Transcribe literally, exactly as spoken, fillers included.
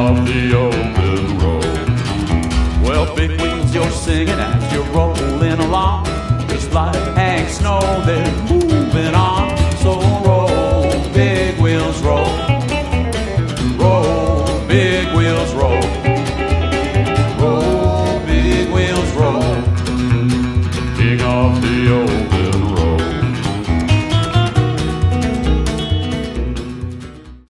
off the open road. Well, big wheels, you're singing as you're rolling along, just like Hank Snow, they're moving on. So roll, big wheels, roll. Roll, big wheels, roll. Roll, big wheels, roll. King of the old